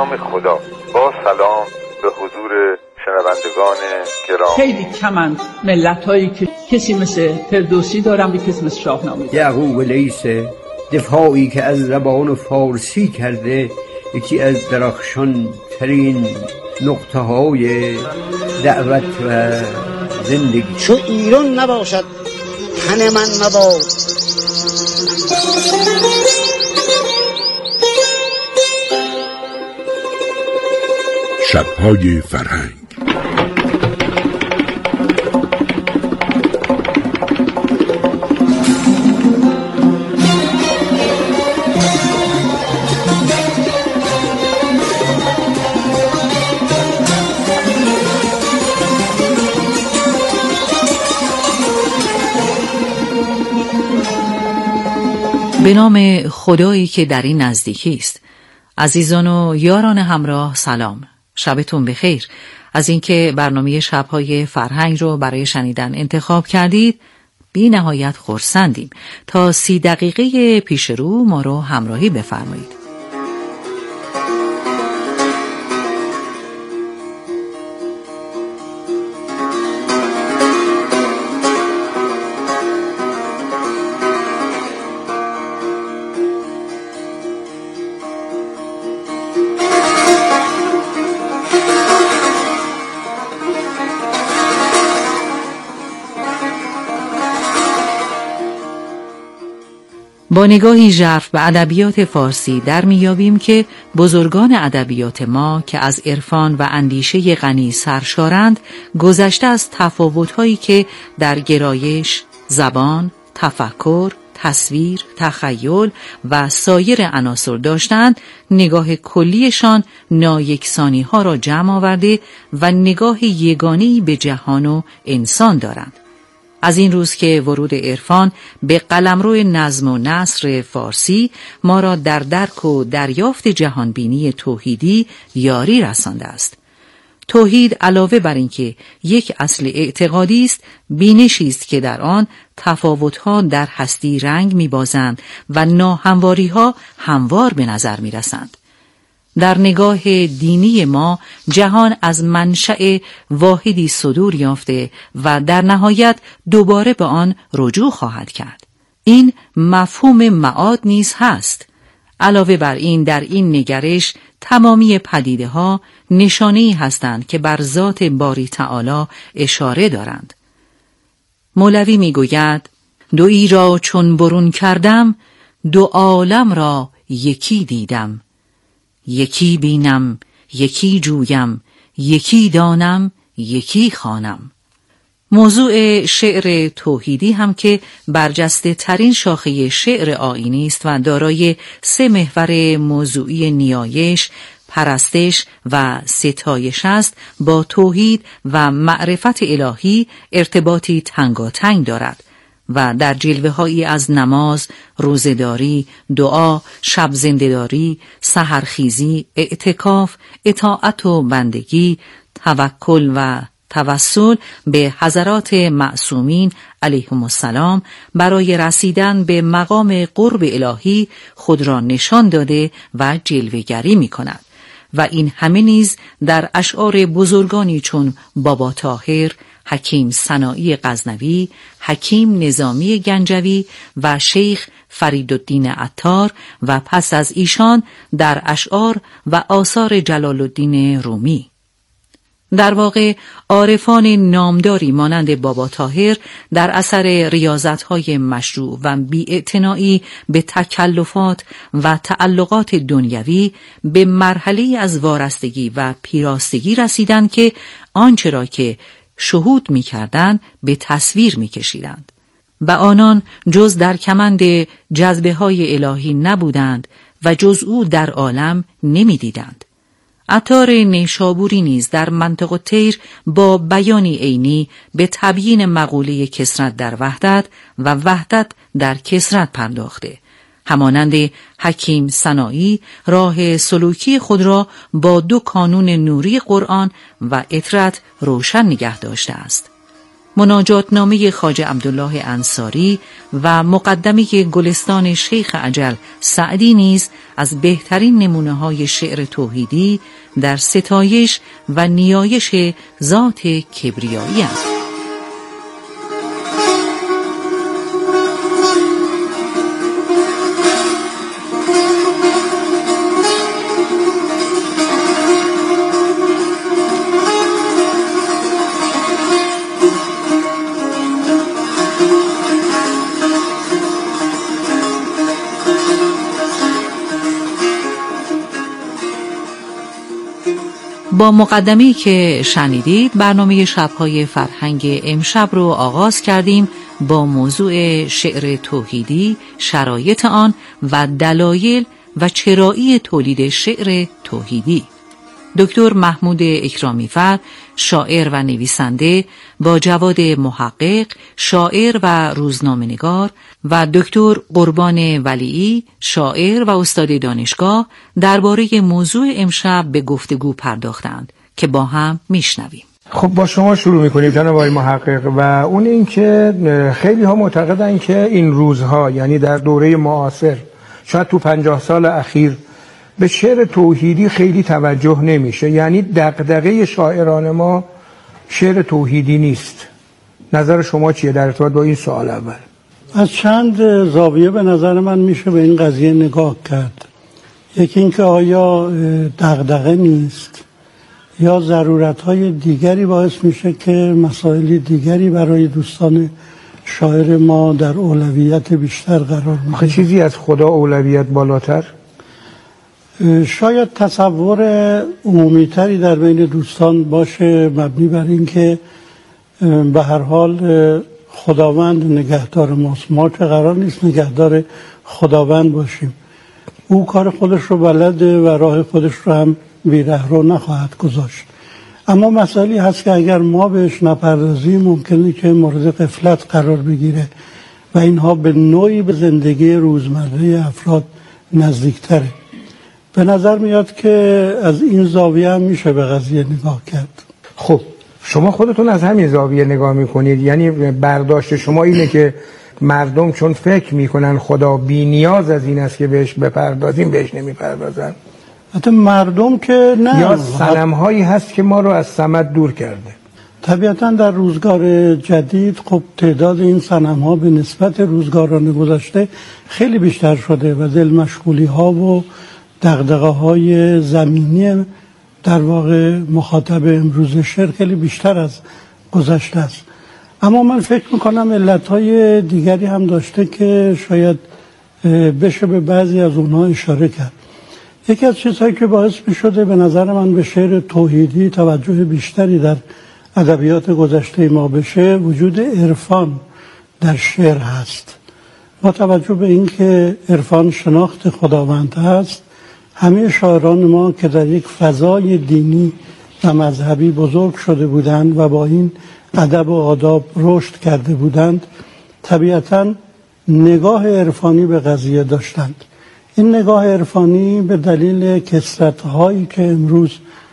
نام خدا. با سلام به حضور شنوندگان گرامی. خیلی کمند ملت‌هایی که کسی مثل فردوسی دارن و کسی مثل شاهنامه. یعقوب لیث دفاعی که از زبان فارسی کرده یکی از درخشان ترین نقطه های دعوت و زندگی. چو ایران نباشد تن من مباد. شب‌های فرهنگ. به نام خدایی که در این نزدیکی است. عزیزان و یاران همراه سلام، شبتون بخیر. از اینکه برنامه شب‌های فرهنگ رو برای شنیدن انتخاب کردید بی نهایت خرسندیم. تا 30 دقیقه پیش رو ما رو همراهی بفرمایید. با نگاهی ژرف به ادبیات فارسی در میابیم که بزرگان ادبیات ما که از عرفان و اندیشه غنی سرشارند گذشته از تفاوت‌هایی که در گرایش، زبان، تفکر، تصویر، تخیل و سایر عناصر داشتند، نگاه کلیشان نایکسانی‌ها را جمع آورده و نگاه یگانه‌ای به جهان و انسان دارند. از این روز که ورود عرفان به قلمرو نظم و نثر فارسی ما را در درک و دریافت جهانبینی توحیدی یاری رسانده است. توحید علاوه بر اینکه یک اصل اعتقادی است، بینشی است که در آن تفاوت‌ها در هستی رنگ می‌بازند و ناهمواری‌ها هموار به نظر می‌رسند. در نگاه دینی ما جهان از منشأ واحدی صدور یافته و در نهایت دوباره به آن رجوع خواهد کرد. این مفهوم معاد نیز هست. علاوه بر این در این نگرش تمامی پدیده‌ها نشانه‌ای هستند که بر ذات باری تعالی اشاره دارند. مولوی می‌گوید دویی را چون برون کردم، دو عالم را یکی دیدم. یکی بینم، یکی جویم، یکی دانم، یکی خوانم. موضوع شعر توحیدی هم که برجسته ترین شاخه شعر آیینی است و دارای 3 محور موضوعی نیایش، پرستش و ستایش است، با توحید و معرفت الهی ارتباطی تنگاتنگ دارد و در جلوه‌هایی از نماز، روزه‌داری، دعا، شب زنده‌داری، سحرخیزی، اعتکاف، اطاعت و بندگی، توکل و توسل به حضرات معصومین علیهم السلام برای رسیدن به مقام قرب الهی خود را نشان داده و جلوه‌گری می‌کند و این همه نیز در اشعار بزرگانی چون بابا طاهر، حکیم سنایی غزنوی، حکیم نظامی گنجوی و شیخ فریدالدین عطار و پس از ایشان در اشعار و آثار جلال الدین رومی. در واقع عارفان نامداری مانند بابا طاهر در اثر ریاضت‌های مشروع و بی‌اعتنایی به تکلفات و تعلقات دنیوی به مرحله از وارستگی و پیراستگی رسیدند که آنچه را که شهود می‌کردند به تصویر می‌کشیدند و آنان جز در کمند جذبه‌های الهی نبودند و جز او در عالم نمی‌دیدند. عطار نیشابوری نیز در منطق الطیر با بیانی عینی به تبیین مقوله کثرت در وحدت و وحدت در کثرت پرداخته. همانند حکیم سنایی راه سلوکی خود را با 2 کانون نوری قرآن و اطرت روشن نگه داشته است. مناجاتنامه خواجه عبدالله انصاری و مقدمه گلستان شیخ اجل سعدی نیز از بهترین نمونه‌های شعر توحیدی در ستایش و نیایش ذات کبریایی است. با مقدمه‌ای که شنیدید برنامه شب‌های فرهنگ امشب رو آغاز کردیم با موضوع شعر توحیدی، شرایط آن و دلایل و چرایی تولید شعر توحیدی. دکتر محمود اکرامی‌فر، شاعر و نویسنده، با جواد محقق، شاعر و روزنامه‌نگار، و دکتر قربان ولیعی، شاعر و استاد دانشگاه، درباره موضوع امشب به گفتگو پرداختند که با هم میشنویم. خب با شما شروع میکنیم جناب آقای محقق، و اون این که خیلی ها معتقدن که این روزها، یعنی در دوره معاصر، شاید تو 50 سال اخیر، به شعر توحیدی خیلی توجه نمیشه. یعنی دغدغه شاعران ما شعر توحیدی نیست. نظر شما چیه در ارتباط با این سوال اول؟ از چند زاویه به نظر من میشه به این قضیه نگاه کرد. یکی اینکه آیا دغدغه نیست یا ضرورت‌های دیگری باعث میشه که مسائل دیگری برای دوستان شاعر ما در اولویت بیشتر قرار میگیره. چیزی از خدا اولویت بالاتر؟ شاید تصور عمومی‌تری در بین دوستان باشه مبنی بر این که به هر حال خداوند نگهدار ماست. ما که قرار نیست نگهدار خداوند باشیم. او کار خودش رو بلده و راه خودش رو هم بی‌ره رو نخواهد گذاشت. اما مسئله هست که اگر ما بهش نپردازیم ممکنه که مورد غفلت قرار بگیره و اینها به نوعی به زندگی روزمره افراد نزدیکتره. به نظر میاد که از این زاویه هم میشه به قضیه نگاه کرد. خب شما خودتون از همین زاویه نگاه میکنید؟ یعنی برداشت شما اینه که مردم چون فکر میکنن خدا بی نیاز از این است که بهش بپردازیم بهش نمیپردازن؟ حتی مردم که نه، یا صنم‌هایی هست که ما رو از صمد دور کرده؟ طبیعتا در روزگار جدید خب تعداد این صنم‌ها به نسبت روزگاران گذشته خیلی بیشتر شده و دل مشغولی ها و دغدغه‌های زمینی در واقع مخاطب امروز شعر خیلی بیشتر از گذشته است. اما من فکر میکنم علتهای دیگری هم داشته که شاید بشه به بعضی از اونها اشاره کرد. یکی از چیزهایی که باعث میشده به نظر من به شعر توحیدی توجه بیشتری در ادبیات گذشته ما بشه وجود عرفان در شعر هست. با توجه به اینکه عرفان شناخت خداوند هست، همه شاعران ما که در یک فضای دینی و مذهبی بزرگ شده بودند و با این ادب و آداب رشد کرده بودند، طبیعتاً نگاه عرفانی به قضیه داشتند. این نگاه عرفانی به دلیل کثرت‌هایی که امروز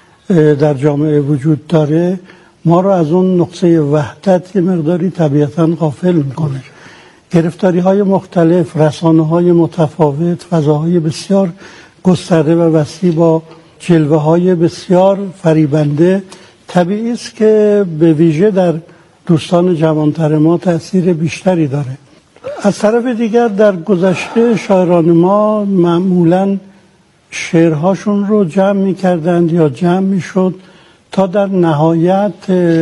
در جامعه وجود داره ما رو از اون نقطه وحدت یه مقداری طبیعتاً غافل میکنه. گرفتاری‌های مختلف، رسانه‌های متفاوت، فضاهای بسیار گسترده و وسیع با جلوه‌های بسیار فریبنده طبیعی است که به ویژه در دوستان جوانتر ما تأثیر بیشتری داره. از طرف دیگر در گذشته شاعران ما معمولاً شعرهاشون رو جمع می‌کردند یا جمع می‌شد تا در نهایت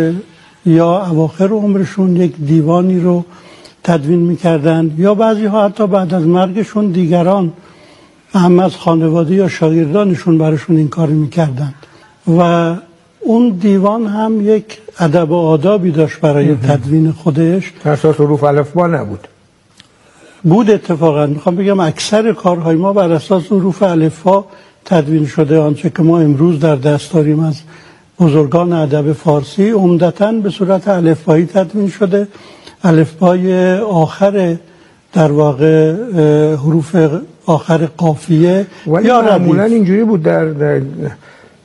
یا اواخر عمرشون یک دیوانی رو تدوین می‌کردند یا بعضی‌ها حتی بعد از مرگشون دیگران هم از خانواده یا شاگردانشون براشون این کار می‌کردند و اون دیوان هم یک ادب و آدابی داشت برای تدوین خودش. بر اساس حروف الفبا نبود. بود اتفاقا. میخوام بگم اکثر کارهای ما بر اساس حروف الفبا تدوین شده. آنچه که ما امروز در دست داریم از بزرگان ادب فارسی عمدتاً به صورت الفبایی تدوین شده. الفبای آخر در واقع حروف آخر قافیه ولی یا معمولاً اینجوری بود در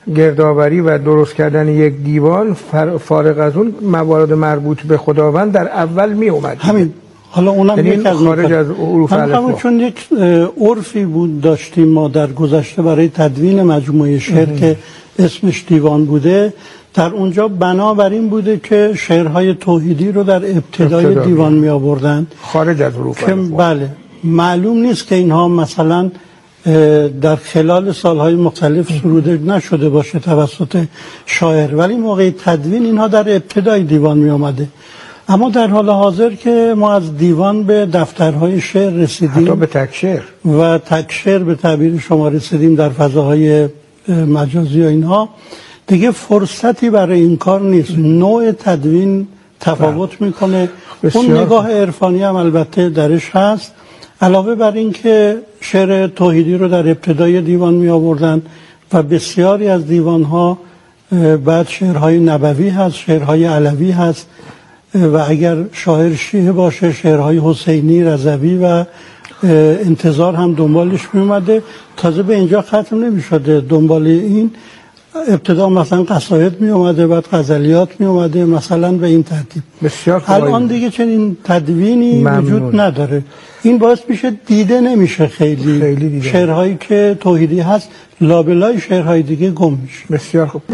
گردآوری و درست کردن یک دیوان فارغ از اون موارد مربوط به خداوند در اول می اومد. همین. حالا اونم یک از خارج از عروف الفا، چون یک عرفی بود داشتیم ما در گذشته برای تدوین مجموعه شعر که اسمش دیوان بوده. در اونجا بنابراین بوده که شعرهای توحیدی رو در ابتدای دیوان می آوردن خارج از عروف الفا. بله. معلوم نیست که اینها مثلا در خلال سالهای مختلف سروده نشده باشه توسط شاعر، ولی موقع تدوین اینها در ابتدای دیوان می آمده. اما در حال حاضر که ما از دیوان به دفترهای شعر رسیدیم، حتی به تکشعر و تکشعر به تعبیر شما رسیدیم در فضاهای مجازی و اینها، دیگه فرصتی برای این کار نیست. نوع تدوین تفاوت میکنه. اون نگاه عرفانی هم البته درش هست، علاوه بر این که شعر توحیدی رو در ابتدای دیوان می آوردن و بسیاری از دیوانها بعد شعرهای نبوی هست، شعرهای علوی هست و اگر شاعر شیعه باشه شعرهای حسینی، رضوی و انتظار هم دنبالش می اومده. تازه به اینجا ختم نمی شده. دنبال این ابتدا مثلا قصاید می اومده، بعد غزلیات می اومده، مثلا به این ترتیب. بسیار الان دیگه چنین تدوینی وجود نداره. این باعث میشه دیده نمیشه خیلی شعرهایی که توحیدی هست لابلای شعرهای دیگه گم میشه. بسیار خوب.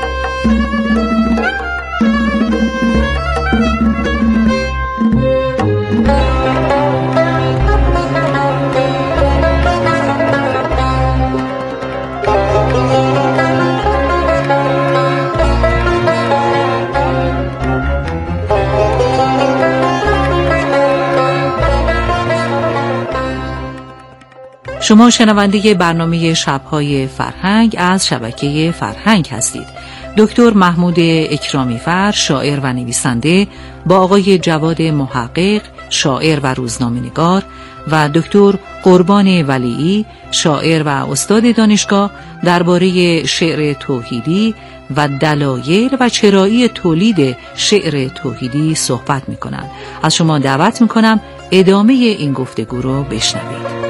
شما شنونده برنامه شب‌های فرهنگ از شبکه فرهنگ هستید. دکتر محمود اکرامی فر، شاعر و نویسنده، با آقای جواد محقق، شاعر و روزنامه‌نگار، و دکتر قربان ولیعی، شاعر و استاد دانشگاه، درباره شعر توحیدی و دلایل و چرایی تولید شعر توحیدی صحبت می‌کنند. از شما دعوت می‌کنم ادامه این گفتگو رو بشنوید.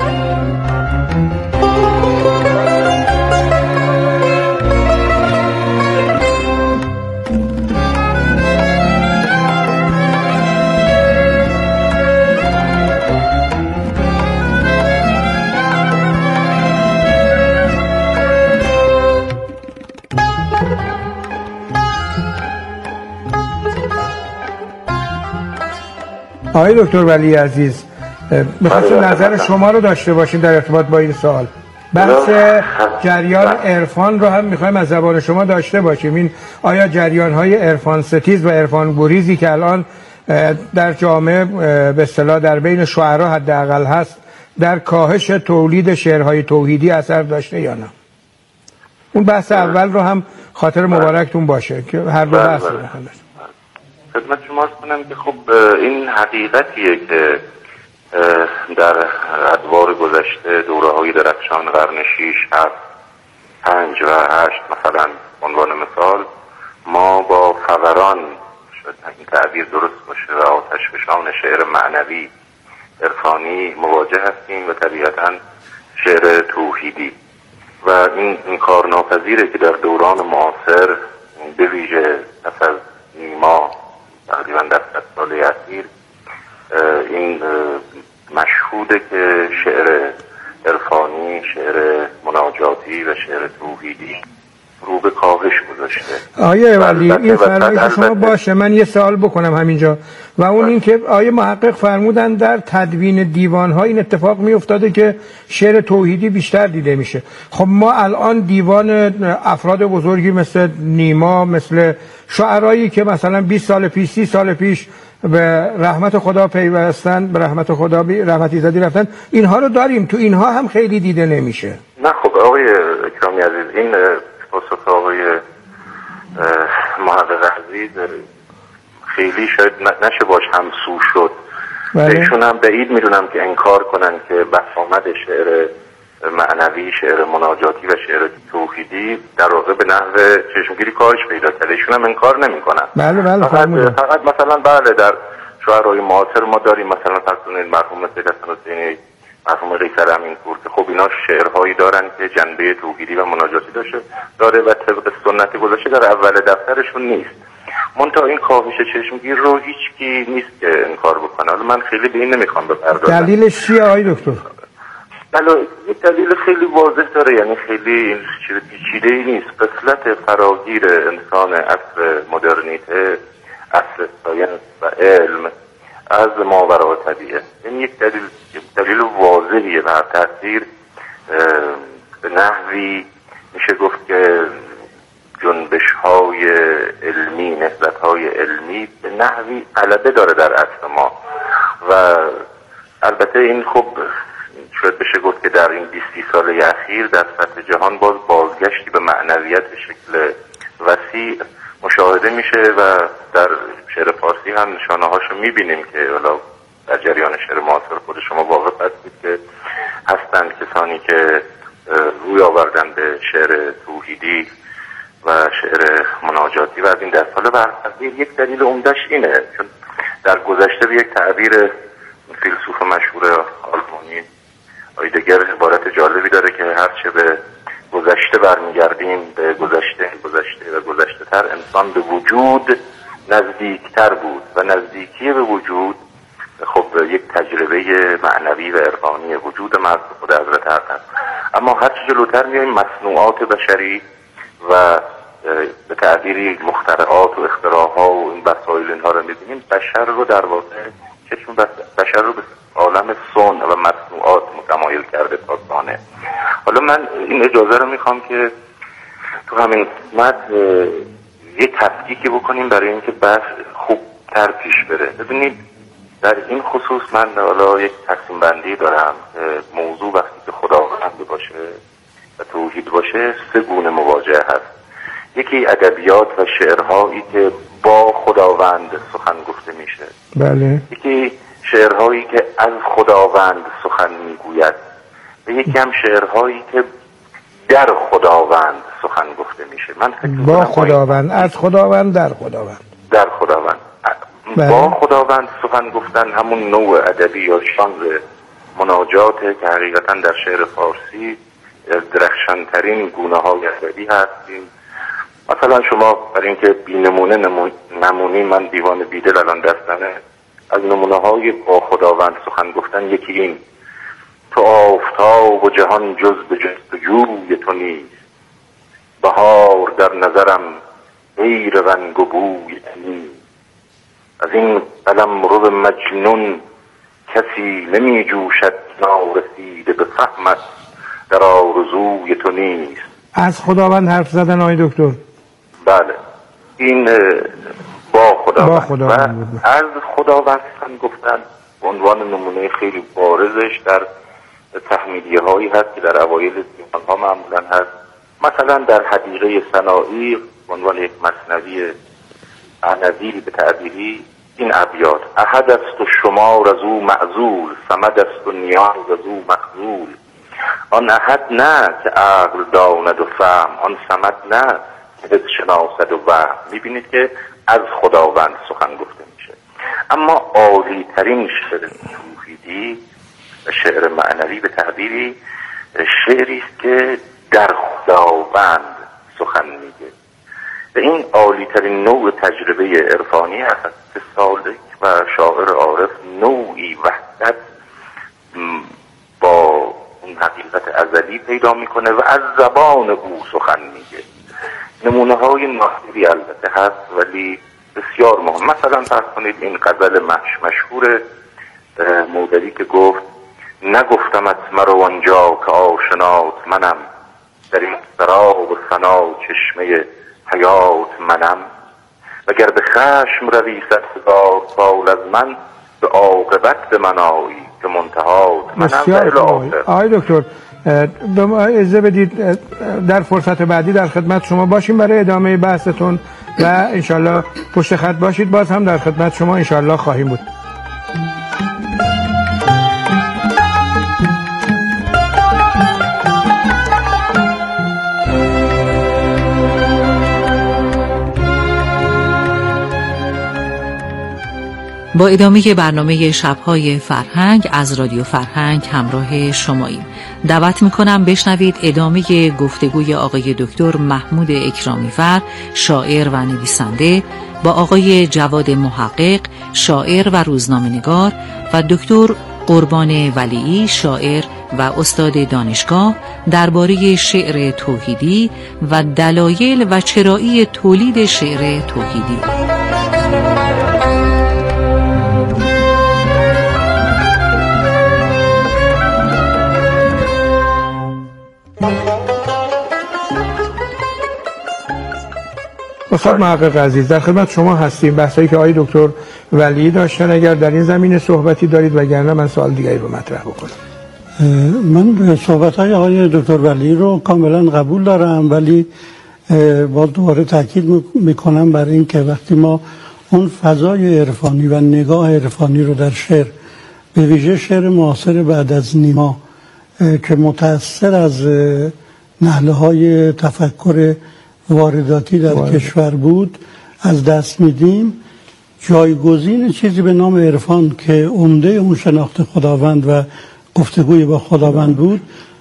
آقای دکتر ولی عزیز، می‌خواستم نظر شما رو داشته باشیم در ارتباط با این سوال. بحث جریان عرفان رو هم می‌خوایم از زبان شما داشته باشیم. این آیا جریان‌های عرفان ستیز و عرفان گریزی که الان در جامعه به اصطلاح در بین شعرا حداقل هست، در کاهش تولید شعرهای توحیدی اثر داشته یا نه؟ اون بحث اول رو هم خاطر مبارکتون باشه که هر دو بحث رو خدمت شما کنم که خب این حقیقتیه که در ادوار گذشته دوره‌های درخشان قرن 6، 7، 5 و 8 مثلا عنوان مثال ما با فوران، شاید این تعبیر درست باشه، و آتشفشان شعر معنوی عرفانی مواجه هستیم و طبیعتاً شعر توحیدی، و این کار ناپذیره که در دوران معاصر به ویژه پس از نیما تقریبا در 100 سال اخیر این مشهوده که شعر عرفانی، شعر مناجاتی و شعر توحیدی رو به کاهش گذاشته. آیه ولی این فرمایش شما باشه، من یه سوال بکنم همینجا، و اون این که آیه محقق فرمودن در تدوین دیوان‌ها این اتفاق می‌افتاده که شعر توحیدی بیشتر دیده میشه. خب ما الان دیوان افراد بزرگی مثل نیما، مثل شاعرایی که مثلا 20 سال پیش 30 سال پیش به رحمت خدا پیوستن، به رحمت خدا رحمت ایزدی رفتن، اینها رو داریم، تو اینها هم خیلی دیده نمیشه. نه خب آقای اکرامی عزیز، این پاسخ آقای محقق عزیز خیلی شاید نشه باش همسو شد. ایشون هم بعید میدونم که انکار کنن که بسامد شعر معنوی، شعر مناجاتی و شعر توحیدی در واقع به نحو چشمگیری کاهش پیدا کرده. ایشون هم انکار نمیکنن. بله فقط مثلا بله در شعرهای معاصر ما داریم مثلا فرض کنید مرحوم سید حسن حسینی مرحوم قیصر امینپور که خب اینا شعرهایی دارن که جنبه توحیدی و مناجاتی داره و طبق سنت گذشته در اول دفترشون نیست. منتها این کاهش چشمگیر رو هیچکی نیست که انکار بکنه. حالا من خیلی به این نمیخوام بپردازم. دلیلش چیه آقای دکتر؟ بله یک دلیل خیلی واضح داره، یعنی خیلی چیز پیچیده‌ای نیست. قفلت فراگیر انسان عصر مدرنیته، عصر ساینس و علم از ماوراء طبیعه، یعنی یک دلیل واضحیه و تأثیر به نحوی میشه گفت که جنبش‌های علمی، نهضت‌های علمی به نحوی غلبه داره در عصر ما و البته این خب شاید بشه گفت که در این 20 ساله اخیر در سطح جهان بازگشتی به معنویت به شکل وسیع مشاهده میشه و در شعر فارسی هم نشانه هاشو میبینیم که حالا در جریان شعر معاصر خود شما واقف هستید که هستند کسانی که روی آوردن به شعر توحیدی و شعر مناجاتی و از این دست. حالا برخلاف یک دلیل عمده‌اش اینه چون در گذشته به یک تعبیر فیلسوف مشهور آلمانی هایدگر عبارت جالبی داره که هرچه به گذشته برمیگردیم به گذشته و گذشته تر انسان به وجود نزدیکتر بود و نزدیکی به وجود خب یک تجربه معنوی و عرفانی وجود مرد خود حضرت حق هست. اما هرچه جلوتر میایم مصنوعات بشری و به تعبیری مخترعات و اختراعها و این وسایل اینها رو میبینیم، بشر رو در واقع چشم بشر رو به عالم صنع و مصنوعات متمایل کرده تا صانع. حالا من این اجازه رو میخوام که تو همین قسمت یه تفکیکی بکنیم برای اینکه بحث خوبتر پیش بره. ببینید در این خصوص من حالا یک تقسیم بندی دارم. موضوع وقتی که خداوند باشه و توحید باشه 3 گونه مواجهه هست. یکی ادبیات و شعرهایی که با خداوند سخن گفته میشه. بله. یکی شعرهایی که از خداوند سخن میگوید و یکی هم شعرهایی که در خداوند سخن گفته میشه. من فکر با خداوند، از خداوند، در خداوند. در خداوند. بله. با خداوند سخن گفتن همون نوع ادبی یا ژانر مناجاته که حقیقتا در شعر فارسی درخشانترین گونه های ادبی هستیم. مثلا شما برای اینکه بی نمونی من دیوان بیدل الان دستمه، از نمونه های با خداوند سخن گفتن یکی این: تو آفتاب و جهان جز به جستجوی تو نیست، بهار در نظرم غیر رنگ و بوی نیست، از این قلمرو مجنون کسی نمی جوشد نارسیده به فهمت در آرزوی تو نیست. از خداوند حرف زدن آقای دکتر؟ بله، این با خداوند. و از خداوند سخن گفتن به عنوان نمونه خیلی بارزش در تحمیدیه هایی هست که در اوایل دیوان ها معمولا هست. مثلا در حدیقه سنایی به عنوان یک مثنوی عنوی به تعبیری این ابیات: احد است و شمار از او معزول، صمد است و نیاز از او مخزول، آن احد نه که عقل داند و فهم، آن صمد نه که حس شناسد و وهم. میبینید که از خداوند سخن گفته میشه. اما عالی ترین شعر توحیدی و شعر معنوی به تعبیری شعری است که در خداوند سخن میگه. و این عالی ترین نوع تجربه عرفانی هست که سالک و شاعر عارف نوعی وحدت با اون حقیقت ازلی پیدا میکنه و از زبان او سخن میگه. نمونه های نادری البته هست ولی بسیار مهم. مثلا فرض کنید این غزل مشهور مودودی که گفت: نگفتمت مرو آنجا که آشنات منم، در این سراب و ثنا چشمه حیات منم، وگر به خشم روی 100,000 سال از من، به عاقبت به من آیی که منتهات منم. بسیار آقای دکتر به ما اجازه بدید در فرصت بعدی در خدمت شما باشیم برای ادامه بحثتون و انشالله پشت خط باشید. باز هم در خدمت شما انشالله خواهیم بود. با ادامه برنامه شب‌های فرهنگ از رادیو فرهنگ همراه شماییم. دعوت می‌کنم بشنوید ادامه گفتگوی آقای دکتر محمود اکرامی‌فر، شاعر و نویسنده، با آقای جواد محقق، شاعر و روزنامه‌نگار، و دکتر قربان ولیعی، شاعر و استاد دانشگاه، درباره شعر توحیدی و دلایل و چرایی تولید شعر توحیدی. استاد محقق عزیز، در خدمت شما هستیم. بحثایی که آقای دکتر ولیعی داشتن اگر در این زمینه صحبتی دارید، وگرنه من سوال دیگری رو مطرح بکنم. من صحبت‌های آقای دکتر ولیعی رو کاملا قبول دارم، ولی باز دوباره تاکید میکنم بر این که وقتی ما اون فضای عرفانی و نگاه عرفانی رو در شعر، به ویژه شعر معاصر بعد از نیما که متأثر از نهله‌های تفکر وارداتی در کشور بود، از دست میدیم، جایگزین چیزی به نام عرفان که عمده اون شناخت خداوند و گفتگوی با خداوند بود،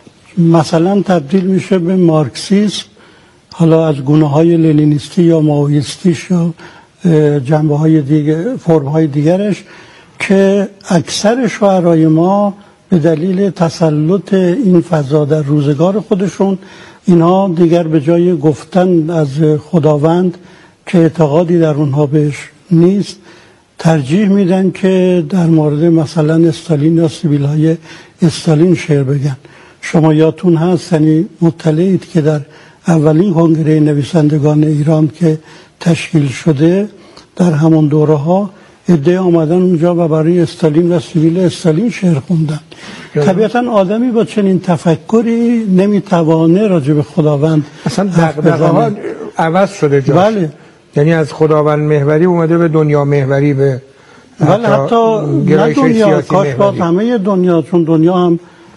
مثلا تبدیل میشه به مارکسیسم، حالا از گونه‌های لنینیستی یا مائویستی یا جنبه‌های دیگه، فرم‌های دیگرش، که اکثر شاعرای ما به دلیل تسلط این فضا در روزگار خودشون، اینها دیگر به جای گفتن از خداوند که اعتقادی در اونها بهش نیست، ترجیح میدن که در مورد مثلا استالین یا سیبیل‌های استالین شعر بگن. شما یادتون هست، یعنی مطلعید که در اولین کنگره نویسندگان ایران که تشکیل شده در همون دوره ها عده آمدن اونجا و برای استالین و سیبیل استالین شعر خوندن. طبیعتا آدمی با چنین تفکری نمیتوانه راجع به خداوند اصلا دغدغه ها عوض شده جاش. بله. یعنی از خداوند محوری اومده به دنیا محوری، به بله، حتی نه دنیا، کاش باز همه دنیا، چون دنیا هم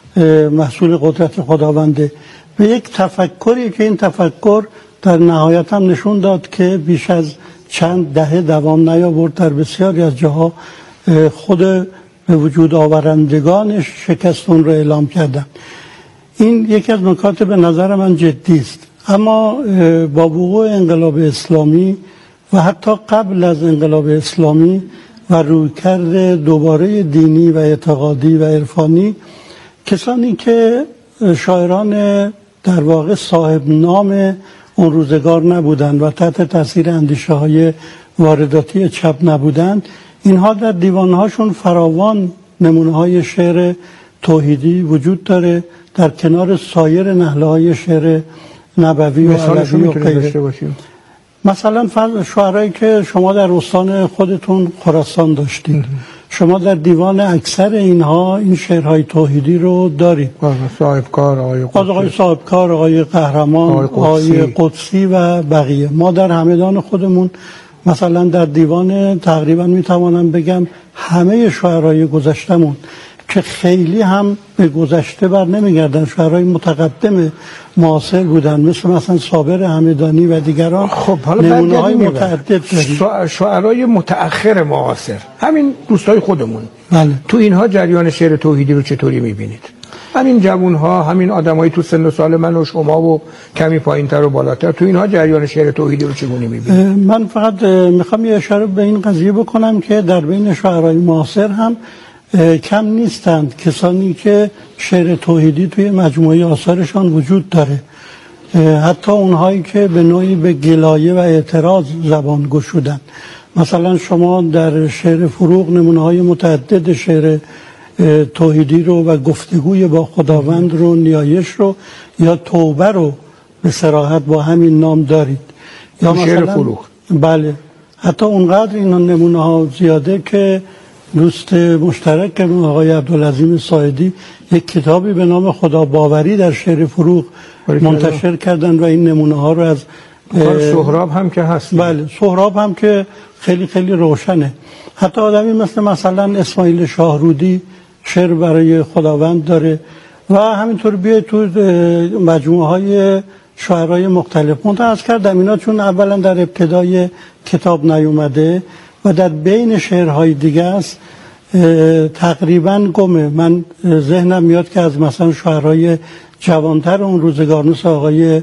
محصول قدرت خداونده، به یک تفکری که این تفکر در نهایت هم نشون داد که بیش از چند دهه دوام نیاورد، در بسیاری از جاها خود به وجود آورندگانش شکست اون رو اعلام کردن. این یکی از نکات به نظر من جدی است. اما با وقوع انقلاب اسلامی و حتی قبل از انقلاب اسلامی و رویکرد دوباره دینی و اعتقادی و عرفانی، کسانی که شاعران در واقع صاحب نام اون روزگار نبودند و تحت تاثیر اندیشه های وارداتی چپ نبودند، اینها در دیوانهاشون فراوان نمونه های شعر توحیدی وجود داره، در کنار سایر نهله های شعر نبوی و عربی و غیره. مثلا شعرهایی که شما در استان خودتون خراسان داشتید، شما در دیوان اکثر اینها این شعرهای توحیدی رو دارید. صاحبکار آقای صاحبکار، آقای قهرمان، آقای قدسی و بقیه. ما در همدان خودمون مثلا در دیوان تقریبا میتوانم بگم همه شعرهای گذشتمون که خیلی هم به گذشته بر نمیگردن، شعرهای متقدم معاصر بودن، مثلا صابر همدانی و دیگران. خب حالا نمونه‌های متعدد داریم. شعرهای متأخر معاصر، همین دوستای خودمون، بله. تو اینها جریان شعر توحیدی رو چطوری میبینید؟ همین جوانها، همین آدمایی تو سن و سال من و شما و کمی پایینتر و بالاتر، تو اینها جریان شعر توحیدی رو چگونه میبینید؟ من فقط میخوام یه اشاره به این قضیه بکنم که در بین شاعرای معاصر هم کم نیستند کسانی که شعر توحیدی توی مجموعه آثارشان وجود داره، حتی اونهایی که به نوعی به گلایه و اعتراض زبان گشودن. مثلا شما در شعر فروغ نمونه‌های متعدد شعر توحیدی رو و گفتگوی با خداوند رو، نیایش رو یا توبه رو به صراحت با همین نام دارید. یا شعر فروغ، بله، حتی اونقدر این نمونه ها زیاده که دوست مشترک آقای عبدالعظیم ساعدی یک کتابی به نام خدا باوری در شعر فروغ منتشر کردن و این نمونه ها رو از سهراب هم که هست. بله، سهراب هم که خیلی خیلی روشنه. حتی آدمی مثلا اسماعیل شاهرودی شعر برای خداوند داره و همینطور بیاید تو مجموعه های شاعرای مختلف. منتها از کردم اینا چون اولا در ابتدای کتاب نیومده و در بین شعرهای دیگه است تقریبا گمه. من ذهنم میاد که از مثلا شاعرای جوانتر اون روزگار مثل آقای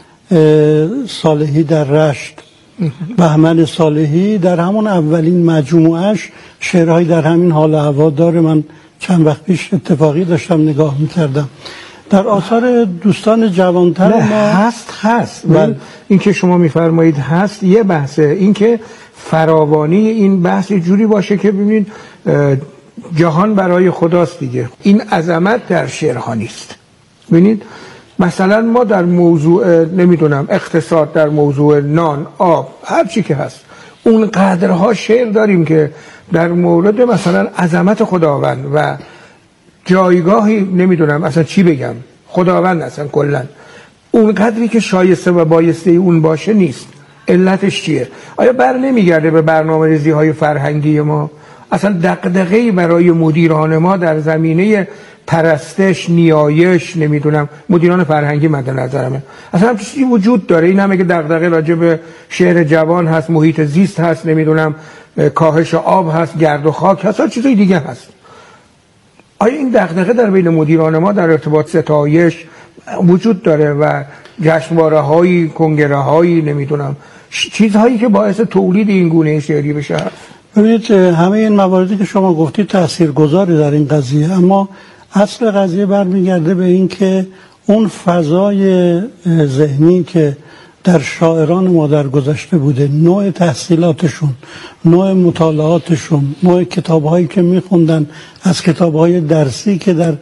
صالحی در رشت، بهمن صالحی در همون اولین مجموعش شعرهایی در همین حال هوا داره. من چند وقت پیش اتفاقی داشتم نگاه میکردم در آثار دوستان جوانتر ما هست این که شما میفرمایید هست یه بحثه، این که فراوانی این بحث یه جوری باشه که ببینید جهان برای خداست دیگه، این عظمت در شعرها نیست. ببینید مثلا ما در موضوع نمیدونم اقتصاد، در موضوع نان، آب، هر چی که هست اون قدرها شعر داریم که در مورد مثلا عظمت خداوند و جایگاهی نمیدونم اصلا چی بگم خداوند اصلا کلا اون قدری که شایسته و بایسته اون باشه نیست. علتش چیه؟ آیا بر نمیگرده به برنامه‌ریزی های فرهنگی ما؟ اصلا دغدغه‌ای برای مدیران ما در زمینه پرستش، نیایش، نمیدونم مدیران فرهنگی مد نظرمه، اصلا هم چیزی وجود داره؟ این همه که دغدغه راجع به شهر جوان هست، محیط زیست هست، نمیدونم کاهش آب هست، گرد و خاک هست، هر چیزای دیگه هست. آیا این دغدغه در بین مدیران ما در ارتباط ستایش وجود داره و جشنواره‌های، کنگره‌های، نمیدونم چیزهایی که باعث تولید این گونه شعری بشه؟ ببینید همه این مواردی که شما گفتید تاثیرگذاره در این قضیه، اما اصل قضیه برمیگرده به این که اون فضای ذهنی که در شاعران ما در گذشته بوده، نوع تحصیلاتشون، نوع مطالعاتشون، نوع کتابهایی که میخوندن، از کتابهای درسی که در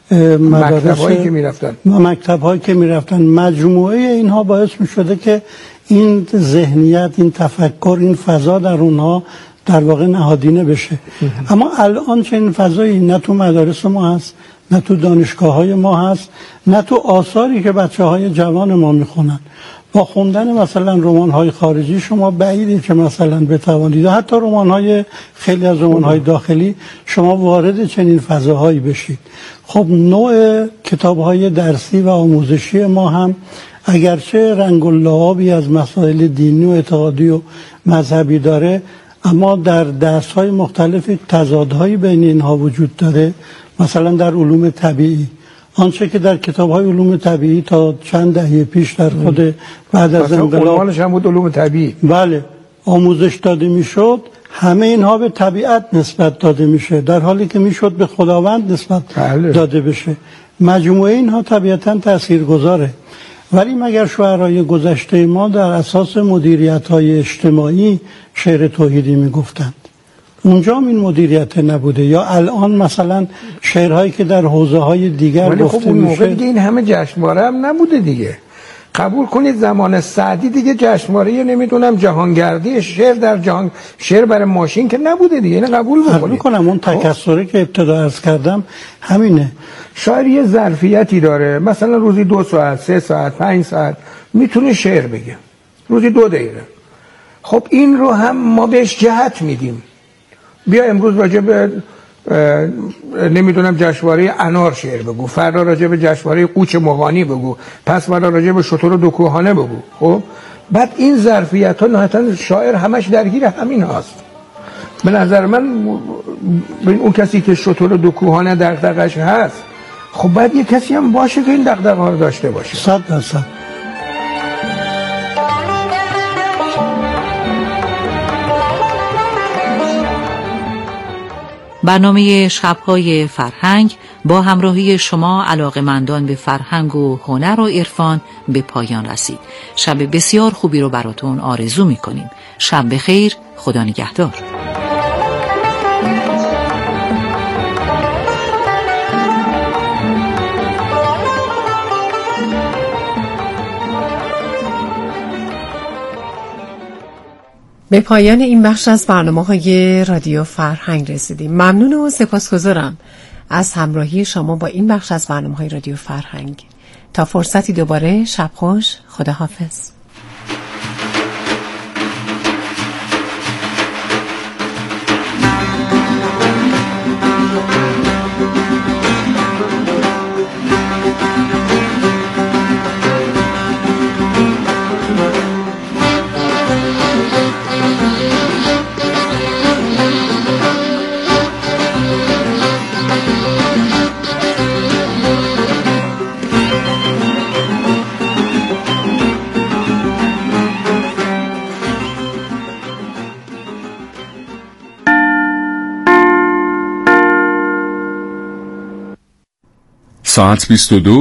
مکتبهایی که میرفتن، مجموعه اینها باعث میشده که این ذهنیت، این تفکر، این فضا در اونها در واقع نهادینه بشه. اما الان چنین فضایی نه تو مدارس ما هست، نه تو دانشگاه‌های ما هست، نه تو آثاری که بچه‌های جوان ما میخونن. با خوندن مثلا رمان‌های خارجی شما بعیده که مثلا بتوانید، حتی رمان‌های خیلی از رمان‌های داخلی، شما وارد چنین فضاهایی بشید. خب نوع کتاب‌های درسی و آموزشی ما هم اگرچه رنگ و لعابی از مسائل دینی و اعتقادی و مذهبی داره، اما در درس‌های مختلف تضادهایی بین اینها وجود داره. مثلا در علوم طبیعی، آنچه که در کتاب‌های علوم طبیعی تا چند دهه پیش در خود بعد از انقلاب هم بود علوم طبیعی، بله، آموزش داده میشد، همه اینها به طبیعت نسبت داده میشه، در حالی که میشد به خداوند نسبت داده بشه. مجموعه اینها طبیعتاً تاثیرگذاره. ولی مگر شاعرای گذشته ما در اساس مدیریت‌های اجتماعی شعر توحیدی میگفتند؟ اونجا این مدیریت نبوده. یا الان مثلا شعرهایی که در حوزه‌های دیگر گفته خب اون موقع دیگه این همه جشنواره هم نبوده دیگه. قبول کنید زمان سعدی دیگه جشنواره نمیدونم جهانگردی شعر در جهان، شعر برای ماشین که نبوده دیگه. اینو قبول کنم. اون تکثری که ابتدا عرض کردم همینه. شاعر یه ظرفیتی داره، مثلا روزی 2 ساعت، 3 ساعت، 5 ساعت میتونه شعر بگه، روزی 2 دقیقه. خب این رو هم ما بهش جهت میدیم. بیا امروز راجع به نمیدونم جشنواره انار شعر بگو، فردا راجع به جشنواره قوچ مغانی بگو، پس فردا راجع به شتر دو کوهانه بگو. خب بعد این ظرفیت ها نهایتا شاعر همش درگیر همین هاست. به نظر من اون کسی که شتر دو کوهانه دغدغش هست، خب بعد یه کسی هم باشه که این دغدغه ها رو داشته باشه. 100%. برنامه شب‌های فرهنگ با همراهی شما علاقه‌مندان به فرهنگ و هنر و عرفان به پایان رسید. شب بسیار خوبی رو براتون آرزو می‌کنیم. شب بخیر، خدا نگهدار. به پایان این بخش از برنامه‌های رادیو فرهنگ رسیدیم. ممنون و سپاسگزارم از همراهی شما با این بخش از برنامه‌های رادیو فرهنگ. تا فرصتی دوباره، شب خوش، خداحافظ. ساعت 22